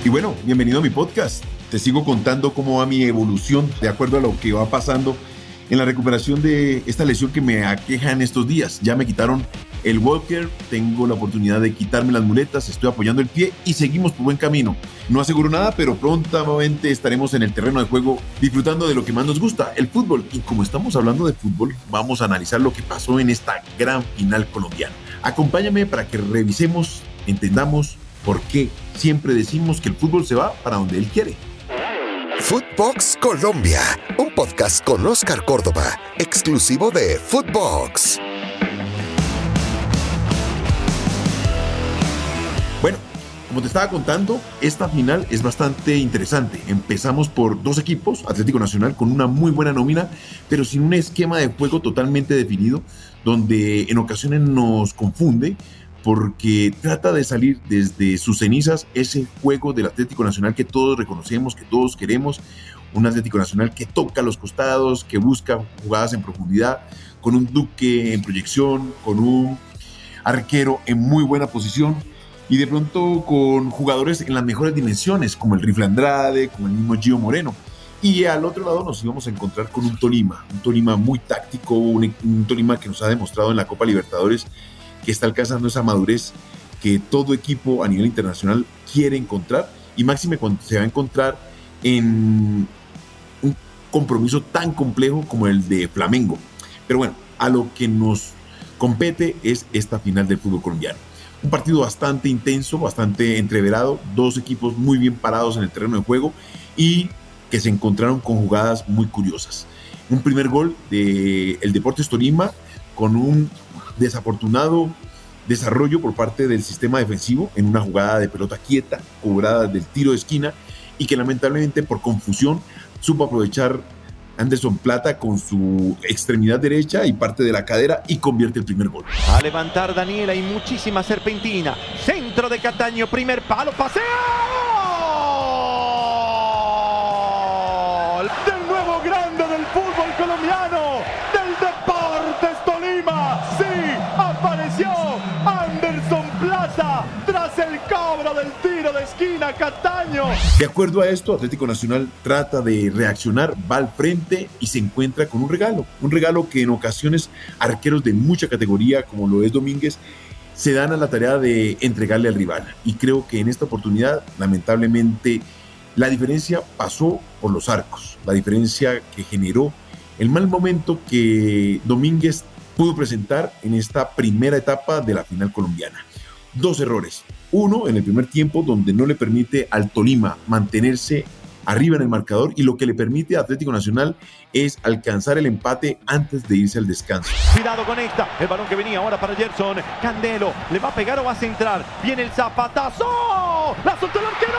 Y bueno, bienvenido a mi podcast. Te sigo contando cómo va mi evolución de acuerdo a lo que va pasando en la recuperación de esta lesión que me aqueja en estos días. Ya me quitaron el walker, tengo la oportunidad de quitarme las muletas, estoy apoyando el pie y seguimos por buen camino. No aseguro nada, pero prontamente estaremos en el terreno de juego disfrutando de lo que más nos gusta, el fútbol. Y como estamos hablando de fútbol, vamos a analizar lo que pasó en esta gran final colombiana. Acompáñame para que revisemos, entendamos por qué siempre decimos que el fútbol se va para donde él quiere. Footbox Colombia, un podcast con Oscar Córdoba, exclusivo de Footbox. Bueno, como te estaba contando, esta final es bastante interesante. Empezamos por dos equipos, Atlético Nacional con una muy buena nómina, pero sin un esquema de juego totalmente definido, donde en ocasiones nos confunde, porque trata de salir desde sus cenizas ese juego del Atlético Nacional que todos reconocemos, que todos queremos, un Atlético Nacional que toca los costados, que busca jugadas en profundidad, con un Duque en proyección, con un arquero en muy buena posición y de pronto con jugadores en las mejores dimensiones, como el Rifle Andrade, como el mismo Gio Moreno. Y al otro lado nos íbamos a encontrar con un Tolima muy táctico, un Tolima que nos ha demostrado en la Copa Libertadores que está alcanzando esa madurez que todo equipo a nivel internacional quiere encontrar, y máxime cuando se va a encontrar en un compromiso tan complejo como el de Flamengo. Pero bueno, a lo que nos compete es esta final del fútbol colombiano. Un partido bastante intenso, bastante entreverado, dos equipos muy bien parados en el terreno de juego y que se encontraron con jugadas muy curiosas. Un primer gol del Deportes Tolima con un desafortunado desarrollo por parte del sistema defensivo en una jugada de pelota quieta, cobrada del tiro de esquina, y que lamentablemente por confusión supo aprovechar Anderson Plata con su extremidad derecha y parte de la cadera y convierte el primer gol. A levantar Daniela y muchísima serpentina. Centro de Cataño, primer palo, paseo. Del nuevo grande del fútbol colombiano, del Deportes Tolima. Sí, apareció Anderson Plata tras el cobro del tiro de esquina Cataño. De acuerdo a esto, Atlético Nacional trata de reaccionar, va al frente y se encuentra con un regalo que en ocasiones arqueros de mucha categoría, como lo es Domínguez, se dan a la tarea de entregarle al rival. Y creo que en esta oportunidad, lamentablemente, la diferencia pasó por los arcos, la diferencia que generó el mal momento que Domínguez pudo presentar en esta primera etapa de la final colombiana. Dos errores. Uno, en el primer tiempo, donde no le permite al Tolima mantenerse arriba en el marcador, y lo que le permite a Atlético Nacional es alcanzar el empate antes de irse al descanso. Cuidado con esta, el balón que venía ahora para Gerson. Candelo, ¿le va a pegar o va a centrar? Viene el zapatazo, la soltó el arquero.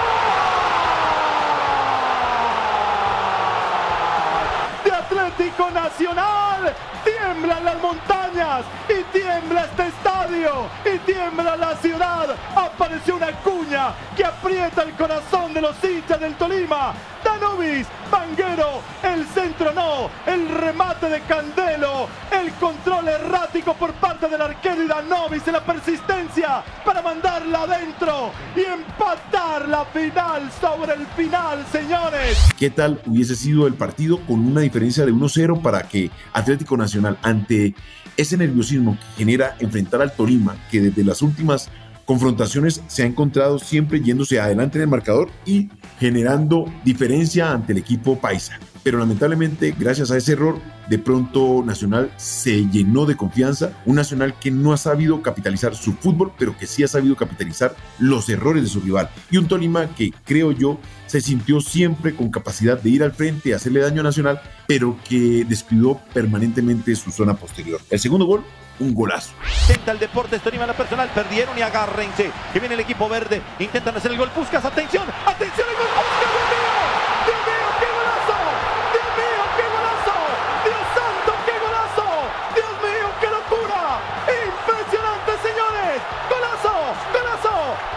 De Atlético Nacional, tiemblan las montañas y tiembla este estadio y tiembla la ciudad. Apareció una cuña que aprieta el corazón de los hinchas del Tolima. Danovis, Vanguero, el centro no, el remate de Candelo, el control errático por parte del arquero y Danovis en la persistencia para mandarla adentro y empatar la final sobre el final, señores. ¿Qué tal hubiese sido el partido con una diferencia de 1-0 para que Atlético Nacional, ante ese nerviosismo que genera enfrentar al Tolima, que desde las últimas confrontaciones se ha encontrado siempre yéndose adelante en el marcador y generando diferencia ante el equipo paisa? Pero lamentablemente, gracias a ese error, de pronto Nacional se llenó de confianza, un Nacional que no ha sabido capitalizar su fútbol, pero que sí ha sabido capitalizar los errores de su rival, y un Tolima que, creo yo, se sintió siempre con capacidad de ir al frente y hacerle daño a Nacional, pero que descuidó permanentemente su zona posterior. El segundo gol, un golazo. Intenta el Deportes Tolima, la personal, perdieron y agárrense, que viene el equipo verde, intentan hacer el gol, Puskás, atención, atención, el gol, Puskás, Dios mío, Dios mío, qué golazo, Dios mío, qué golazo, Dios santo, qué golazo, Dios mío, qué locura, impresionante, señores, golazo, golazo,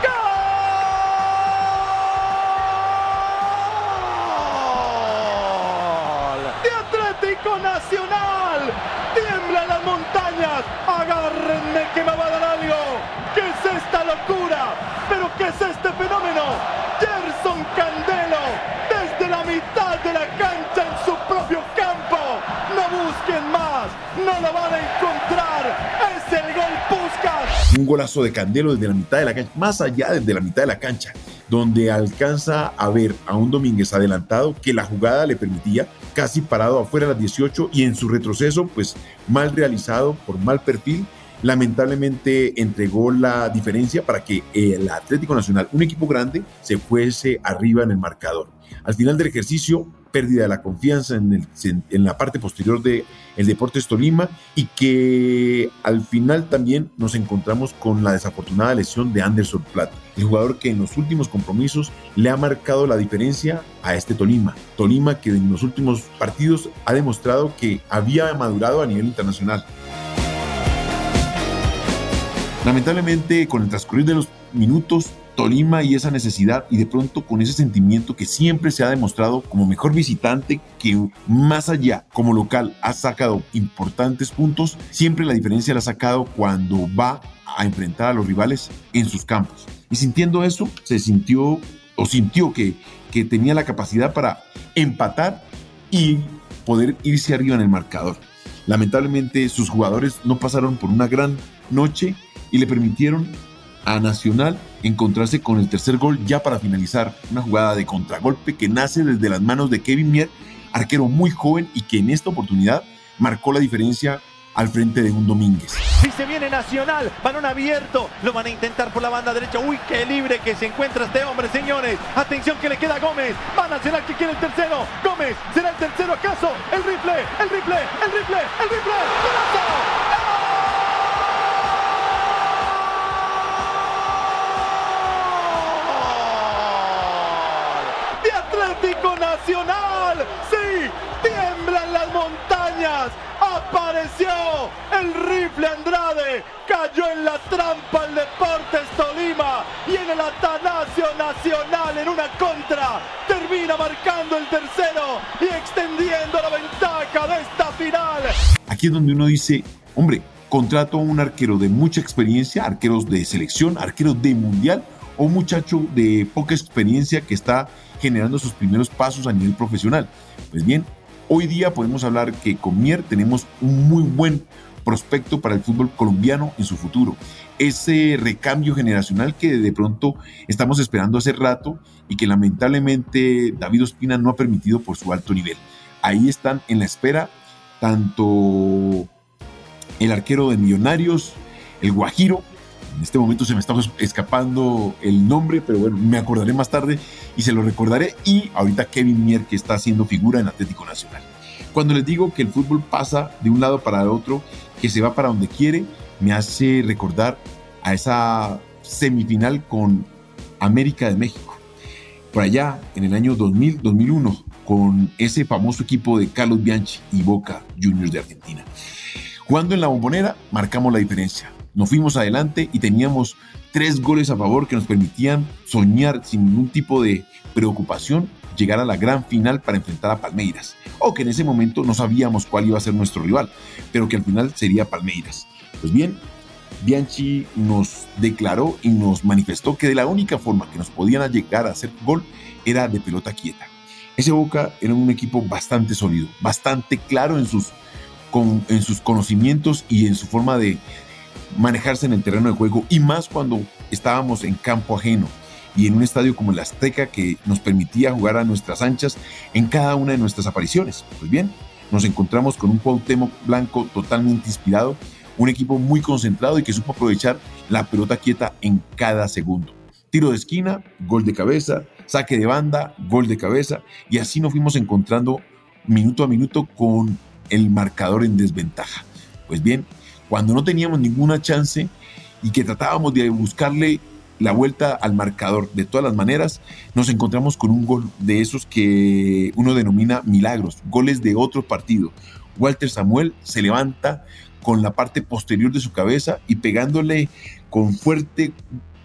gol de Atlético Nacional. Tiemblan las montañas, agárrenme que me va a dar algo. ¿Qué es esta locura? ¿Pero qué es este fenómeno? Un golazo de Candelo desde la mitad de la cancha, más allá desde la mitad de la cancha, donde alcanza a ver a un Domínguez adelantado que la jugada le permitía, casi parado afuera de las 18, y en su retroceso, pues mal realizado por mal perfil, lamentablemente entregó la diferencia para que el Atlético Nacional, un equipo grande, se fuese arriba en el marcador. Al final del ejercicio, pérdida de la confianza en la parte posterior del Deportes Tolima, y que al final también nos encontramos con la desafortunada lesión de Anderson Plata, el jugador que en los últimos compromisos le ha marcado la diferencia a este Tolima que en los últimos partidos ha demostrado que había madurado a nivel internacional. Lamentablemente, con el transcurrir de los minutos, Tolima y esa necesidad, y de pronto con ese sentimiento que siempre se ha demostrado como mejor visitante, que más allá como local ha sacado importantes puntos, siempre la diferencia la ha sacado cuando va a enfrentar a los rivales en sus campos. Y sintiendo eso, sintió que tenía la capacidad para empatar y poder irse arriba en el marcador. Lamentablemente sus jugadores no pasaron por una gran noche y le permitieron a Nacional encontrarse con el tercer gol ya para finalizar, una jugada de contragolpe que nace desde las manos de Kevin Mier, arquero muy joven y que en esta oportunidad marcó la diferencia al frente de un Domínguez. Si se viene Nacional, balón abierto, lo van a intentar por la banda derecha. Uy, qué libre que se encuentra este hombre, señores. Atención que le queda a Gómez. Va Nacional que quiere el tercero. Gómez, ¿será el tercero acaso? El rifle. ¡Golazo! Atlético Nacional, sí, tiemblan las montañas, apareció el rifle Andrade, cayó en la trampa el Deportes Tolima y en el Atanasio Nacional en una contra termina marcando el tercero y extendiendo la ventaja de esta final. Aquí es donde uno dice, hombre, contrato a un arquero de mucha experiencia, arqueros de selección, arqueros de mundial, o un muchacho de poca experiencia que está generando sus primeros pasos a nivel profesional. Pues bien, hoy día podemos hablar que con Mier tenemos un muy buen prospecto para el fútbol colombiano en su futuro. Ese recambio generacional que de pronto estamos esperando hace rato y que lamentablemente David Ospina no ha permitido por su alto nivel. Ahí están en la espera tanto el arquero de Millonarios, el Guajiro. En este momento se me está escapando el nombre, pero bueno, me acordaré más tarde y se lo recordaré. Y ahorita Kevin Mier, que está haciendo figura en Atlético Nacional. Cuando les digo que el fútbol pasa de un lado para el otro, que se va para donde quiere, me hace recordar a esa semifinal con América de México. Por allá, en el año 2000-2001, con ese famoso equipo de Carlos Bianchi y Boca Juniors de Argentina. Jugando en la Bombonera, marcamos la diferencia. Nos fuimos adelante y teníamos 3 goles a favor que nos permitían soñar sin ningún tipo de preocupación llegar a la gran final para enfrentar a Palmeiras, o que en ese momento no sabíamos cuál iba a ser nuestro rival, pero que al final sería Palmeiras. Pues bien, Bianchi nos declaró y nos manifestó que de la única forma que nos podían llegar a hacer gol era de pelota quieta. Ese Boca era un equipo bastante sólido, bastante claro en sus conocimientos y en su forma de manejarse en el terreno de juego, y más cuando estábamos en campo ajeno y en un estadio como el Azteca que nos permitía jugar a nuestras anchas en cada una de nuestras apariciones. Pues bien, nos encontramos con un Cuauhtémoc Blanco totalmente inspirado, un equipo muy concentrado y que supo aprovechar la pelota quieta en cada segundo. Tiro de esquina, gol de cabeza, saque de banda, gol de cabeza, y así nos fuimos encontrando minuto a minuto con el marcador en desventaja. Pues bien, cuando no teníamos ninguna chance y que tratábamos de buscarle la vuelta al marcador de todas las maneras, nos encontramos con un gol de esos que uno denomina milagros, goles de otro partido. Walter Samuel se levanta con la parte posterior de su cabeza y pegándole con fuerte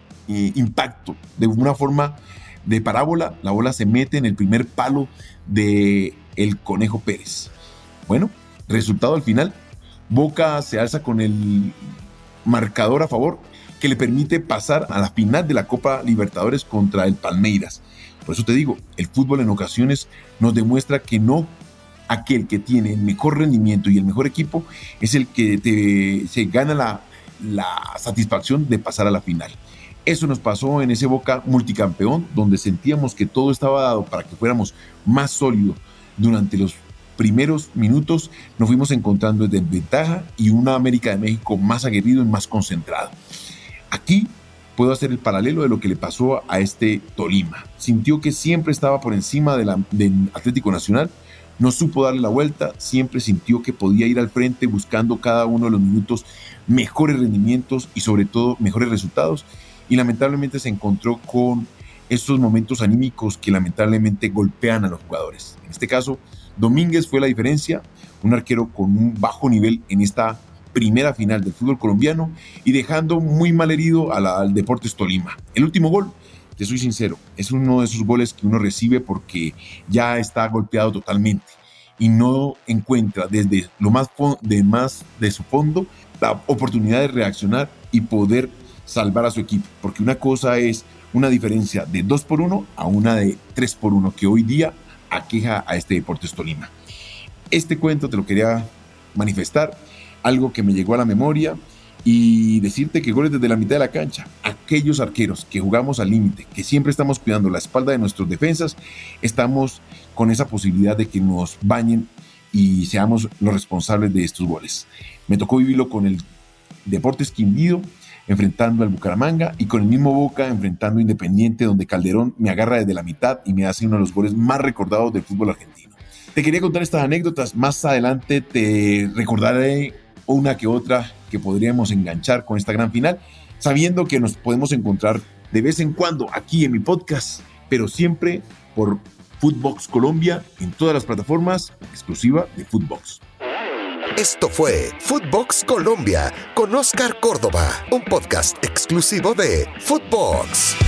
impacto, de una forma de parábola, la bola se mete en el primer palo de el Conejo Pérez. Bueno, resultado al final, Boca se alza con el marcador a favor que le permite pasar a la final de la Copa Libertadores contra el Palmeiras. Por eso te digo, el fútbol en ocasiones nos demuestra que no aquel que tiene el mejor rendimiento y el mejor equipo es el que se gana la satisfacción de pasar a la final. Eso nos pasó en ese Boca multicampeón, donde sentíamos que todo estaba dado para que fuéramos más sólidos. Durante los primeros minutos nos fuimos encontrando en desventaja y una América de México más aguerrido y más concentrado. Aquí puedo hacer el paralelo de lo que le pasó a este Tolima. Sintió que siempre estaba por encima del Atlético Nacional, no supo darle la vuelta, siempre sintió que podía ir al frente buscando cada uno de los minutos mejores rendimientos y sobre todo mejores resultados, y lamentablemente se encontró con estos momentos anímicos que lamentablemente golpean a los jugadores. En este caso, Domínguez fue la diferencia, un arquero con un bajo nivel en esta primera final del fútbol colombiano y dejando muy mal herido al Deportes Tolima. El último gol, te soy sincero, es uno de esos goles que uno recibe porque ya está golpeado totalmente y no encuentra desde lo más de su fondo la oportunidad de reaccionar y poder salvar a su equipo, porque una cosa es una diferencia de 2-1 a una de 3-1 que hoy día aqueja a este Deportes Tolima. Este cuento te lo quería manifestar, algo que me llegó a la memoria, y decirte que goles desde la mitad de la cancha, aquellos arqueros que jugamos al límite, que siempre estamos cuidando la espalda de nuestros defensas, estamos con esa posibilidad de que nos bañen y seamos los responsables de estos goles. Me tocó vivirlo con el Deportes Quindío enfrentando al Bucaramanga y con el mismo Boca enfrentando a Independiente, donde Calderón me agarra desde la mitad y me hace uno de los goles más recordados del fútbol argentino. Te quería contar estas anécdotas, más adelante te recordaré una que otra que podríamos enganchar con esta gran final, sabiendo que nos podemos encontrar de vez en cuando aquí en mi podcast, pero siempre por Footbox Colombia en todas las plataformas, exclusiva de Footbox. Esto fue Footbox Colombia con Oscar Córdoba, un podcast exclusivo de Footbox.